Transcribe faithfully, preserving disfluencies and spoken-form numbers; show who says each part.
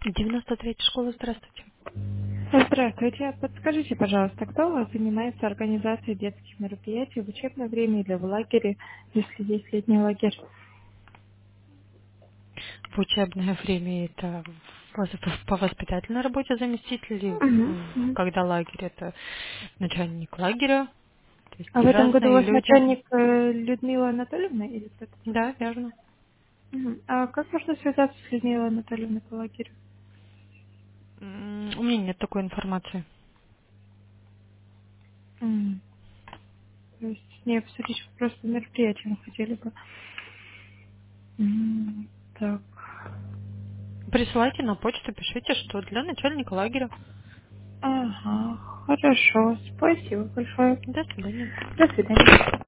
Speaker 1: девяносто третья школа, здравствуйте.
Speaker 2: Здравствуйте. Подскажите, пожалуйста, кто у вас занимается организацией детских мероприятий в учебное время или в лагере, если есть летний лагерь?
Speaker 1: В учебное время это вос- по воспитательной работе заместитель, или
Speaker 2: Мгм,
Speaker 1: м,
Speaker 2: мгм.
Speaker 1: когда лагерь это начальник лагеря, то есть
Speaker 2: А в этом году у
Speaker 1: разные
Speaker 2: вас
Speaker 1: люди.
Speaker 2: начальник э, Людмила Анатольевна или кто-то
Speaker 1: Да,
Speaker 2: другой?
Speaker 1: верно.
Speaker 2: Мгм. А как можно связаться с Людмилой Анатольевной по лагерю?
Speaker 1: М, У меня нет такой информации.
Speaker 2: М, То есть с ней обсудить просто мероприятие мы хотели бы. М, Так.
Speaker 1: Присылайте на почту, пишите, что для начальника лагеря.
Speaker 2: Ага, хорошо. Спасибо большое.
Speaker 1: До свидания.
Speaker 2: До свидания.